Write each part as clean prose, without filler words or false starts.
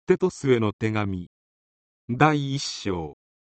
テトスへの手紙第一章。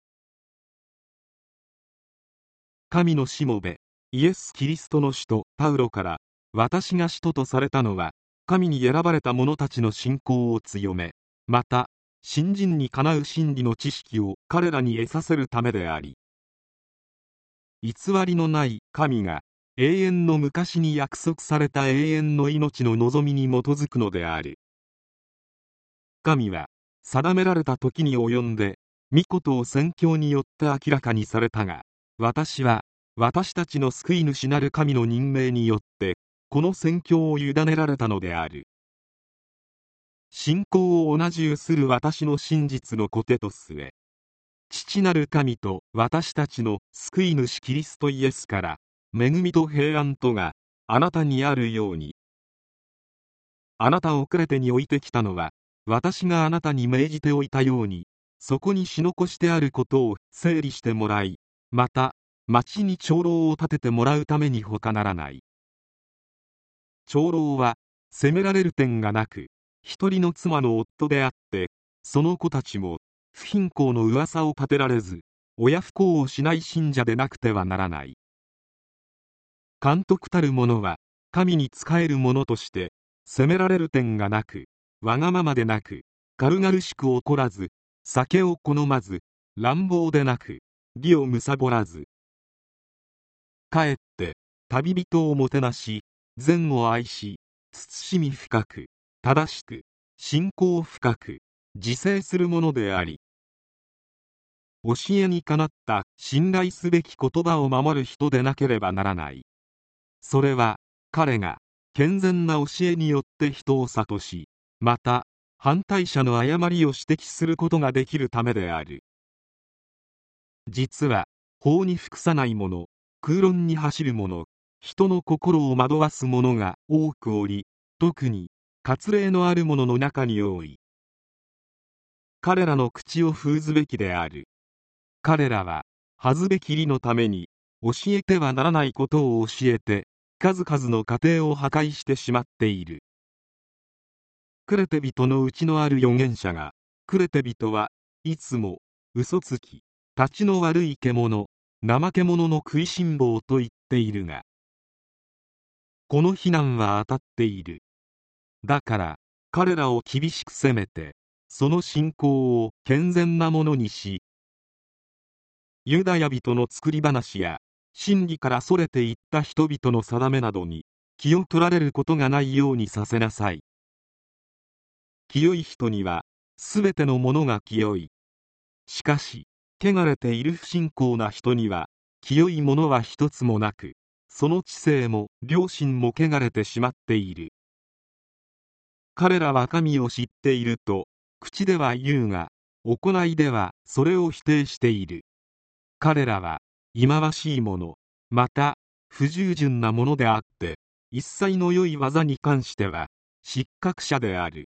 神のしもべイエス・キリストの使徒パウロから、私が使徒とされたのは神に選ばれた者たちの信仰を強め、また信心にかなう真理の知識を彼らに得させるためであり、偽りのない神が永遠の昔に約束された永遠の命の望みに基づくのである。神は定められた時に及んで御事を宣教によって明らかにされたが、私は私たちの救い主なる神の任命によってこの宣教を委ねられたのである。信仰を同じ有する私の真実の子テトスへ、父なる神と私たちの救い主キリストイエスから恵みと平安とがあなたにあるように。あなたをクレテに置いてきたのは、私があなたに命じておいたように、そこにし残してあることを整理してもらい、また町に長老を立ててもらうために他ならない。長老は責められる点がなく、一人の妻の夫であって、その子たちも不貧困の噂を立てられず、親不孝をしない信者でなくてはならない。監督たる者は神に仕える者として責められる点がなく、わがままでなく、軽々しく怒らず、酒を好まず、乱暴でなく、利を貪らず、かえって旅人をもてなし、善を愛し、慎み深く、正しく、信仰深く、自制するものであり、教えにかなった信頼すべき言葉を守る人でなければならない。それは彼が健全な教えによって人を諭し、また反対者の誤りを指摘することができるためである。実は法に服さない者、空論に走る者、人の心を惑わす者が多くおり、特に割礼のある者の中に多い。彼らの口を封ずべきである。彼らは恥ずべき利のために教えてはならないことを教えて、数々の家庭を破壊してしまっている。クレテ人のうちのある預言者が、クレテ人はいつも嘘つき、立ちの悪い獣、怠け者の食いしん坊と言っているが、この非難は当たっている。だから彼らを厳しく責めて、その信仰を健全なものにし、ユダヤ人の作り話や真理からそれていった人々の定めなどに気を取られることがないようにさせなさい。清い人にはすべてのものが清い。しかし汚れている不信仰な人には清いものは一つもなく、その知性も良心も汚れてしまっている。彼らは神を知っていると口では言うが、行いではそれを否定している。彼らは忌まわしいもの、また不従順なものであって、一切の良い技に関しては失格者である。